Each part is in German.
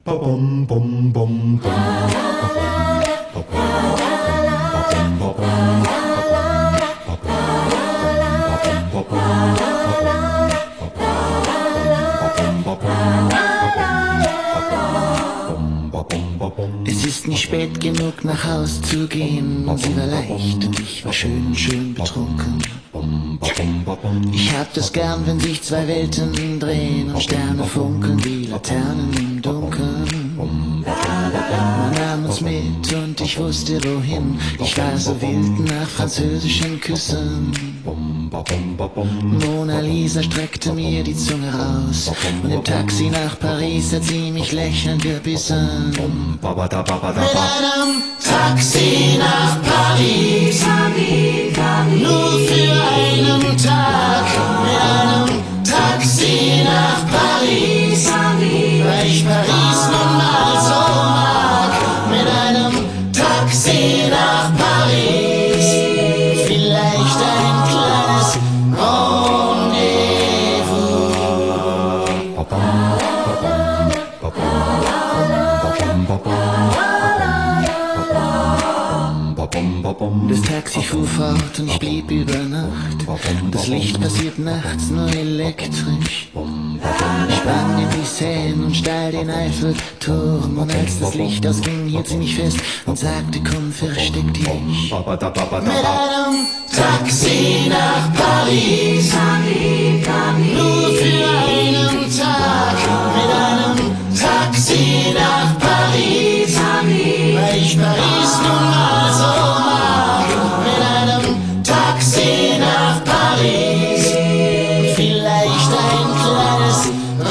Es ist nicht spät genug, nach Haus zu gehen. Sie war leicht und ich war schön betrunken. Ich hab das gern, wenn sich zwei Welten drehen und Sterne funkeln wie Laternen im Dunkeln. Man nahm uns mit und ich wusste wohin. Ich war so wild nach französischen Küssen. Mona Lisa streckte mir die Zunge raus und im Taxi nach Paris hat sie mich lächelnd gebissen. Mit einem Taxi nach Paris, nur für einen Tag. Mit einem Taxi nach Paris, weil ich Paris nun mal so mag. Mit einem Taxi nach Paris, vielleicht ein kleines Das Taxi fuhr fort und ich blieb über Nacht. Das Licht passiert nachts nur elektrisch. Ich sprang in die Seine und stahl den Eiffelturm. Und als das Licht ausging, hielt sie mich fest und sagte, komm, versteck dich. Mit einem Taxi nach Paris, nur für einen Tag. Mit einem Taxi nach Paris, weil ich Paris nun mal so mag. Mit einem Taxi nach Paris, vielleicht ein kleines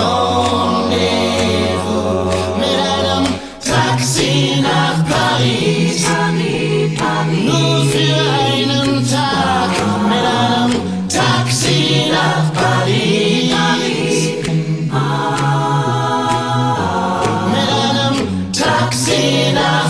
Rendezvous. Mit einem Taxi nach Paris, nur für einen Tag. Mit einem Taxi nach Paris, mit einem Taxi nach